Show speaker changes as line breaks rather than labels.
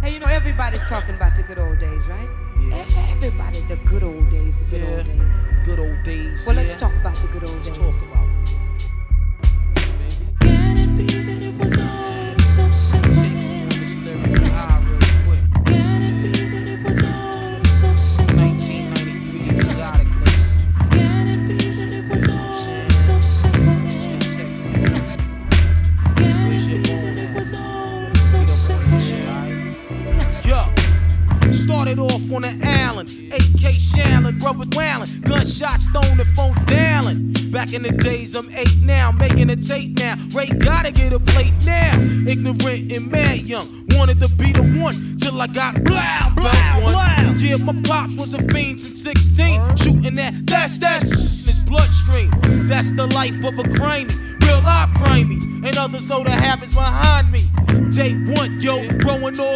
Everybody's talking about the good old days, right? Yeah. Everybody, the good old days, the good old days.
Good old days.
Well, let's talk about the good old days.
Let's talk about it.
Can it be that it was all so simple? Can it be that it was all so simple?
1993 exotic list.
Can it be that it was all so simple? Can it be that it was all so simple?
Yo, started off on the island, AK Shallon, brothers wailing, gunshots thrown the phone down. Back in the days, I'm 8 now, making a tape now. Ray gotta get a plate now. Ignorant and mad young, wanted to be the one till I got blow. Yeah, my pops was a fiend since 16, shooting that's his bloodstream. That's the life of a crimey, real life crimey, and others know the habits behind me. Day one, yo, growing old.